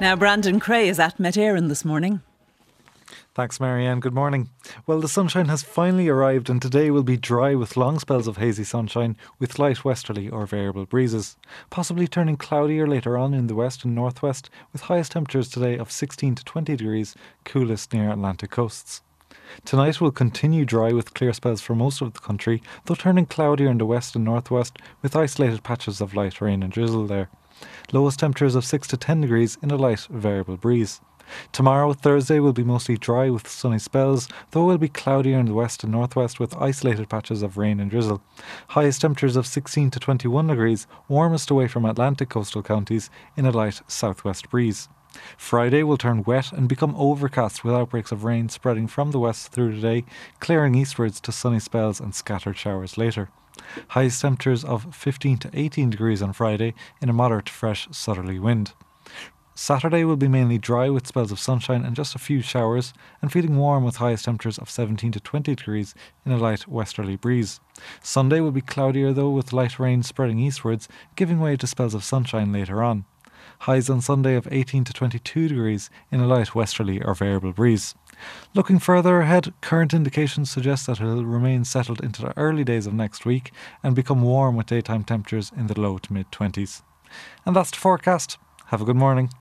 Now, Brandon Cray is at Met Éireann this morning. Thanks, Marianne. Good morning. Well, the sunshine has finally arrived, and today will be dry with long spells of hazy sunshine with light westerly or variable breezes, possibly turning cloudier later on in the west and northwest, with highest temperatures today of 16 to 20 degrees, coolest near Atlantic coasts. Tonight will continue dry with clear spells for most of the country, though turning cloudier in the west and northwest, with isolated patches of light rain and drizzle there. Lowest temperatures of 6 to 10 degrees in a light variable breeze. Tomorrow, Thursday, will be mostly dry with sunny spells, though it will be cloudier in the west and northwest with isolated patches of rain and drizzle. Highest temperatures of 16 to 21 degrees, warmest away from Atlantic coastal counties in a light southwest breeze. Friday will turn wet and become overcast with outbreaks of rain spreading from the west through the day, clearing eastwards to sunny spells and scattered showers later. Highest temperatures of 15 to 18 degrees on Friday in a moderate to fresh southerly wind. Saturday will be mainly dry with spells of sunshine and just a few showers, and feeling warm with highest temperatures of 17 to 20 degrees in a light westerly breeze. Sunday will be cloudier though, with light rain spreading eastwards, giving way to spells of sunshine later on. Highs on Sunday of 18 to 22 degrees in a light westerly or variable breeze. Looking further ahead, current indications suggest that it will remain settled into the early days of next week and become warm with daytime temperatures in the low to mid-20s. And that's the forecast. Have a good morning.